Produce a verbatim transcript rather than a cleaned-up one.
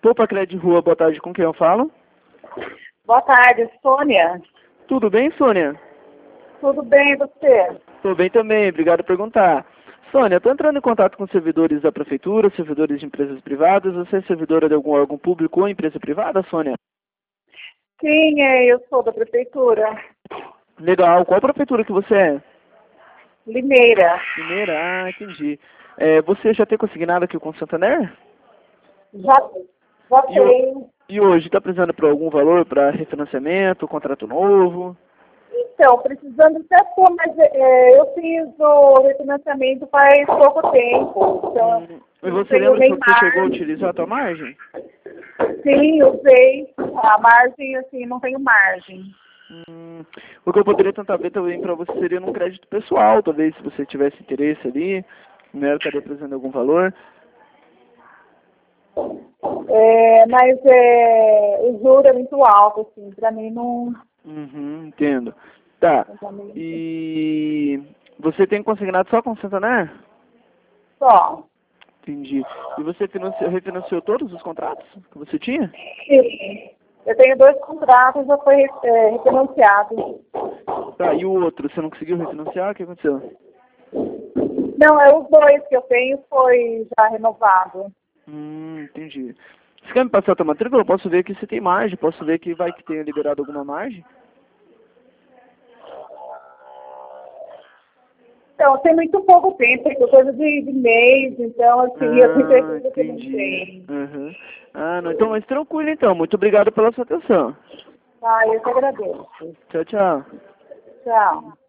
Poupa Crédito Rua, boa tarde, com quem eu falo? Boa tarde, Sônia. Tudo bem, Sônia? Tudo bem, e você? Tudo bem também, obrigado por perguntar. Sônia, estou entrando em contato com servidores da prefeitura, servidores de empresas privadas. Você é servidora de algum órgão público ou empresa privada, Sônia? Sim, é, eu sou da prefeitura. Legal, qual prefeitura que você é? Limeira. Primeira, ah, entendi. É, você já tem consignado aqui com o Santander? Já, já E, o- tenho. e hoje, está precisando por algum valor para refinanciamento, contrato novo? Então, precisando até pôr, mas é, eu fiz o refinanciamento faz pouco tempo. Então, Hum, e não você tenho lembra se nem você chegou a margem. utilizar a tua margem? Sim, usei. A margem, assim, não tenho margem. Hum, o que eu poderia tentar ver também para você seria num crédito pessoal, talvez se você tivesse interesse ali, né, estaria precisando de algum valor. É, mas é, o juro é muito alto, assim, pra mim não... Uhum, entendo. Tá. Exatamente. E você tem consignado só com o Santander? Só. Entendi. E você financiou, refinanciou todos os contratos que você tinha? Sim. Eu tenho dois contratos, já foi é, refinanciado. Tá, e o outro, você não conseguiu refinanciar? O que aconteceu? Não, é os dois que eu tenho foi já renovado. Hum, entendi. Você quer me passar a tua matrícula? Eu posso ver aqui se tem margem, posso ver que vai que tenha liberado alguma margem. Então, tem muito pouco tempo, é coisa de, de mês, então, assim, eu tenho Ah, certeza que não entendi. tem. Uhum. Ah, não, então, mas tranquilo então. Muito obrigado pela sua atenção. Tá, eu que agradeço. Tchau, tchau. Tchau.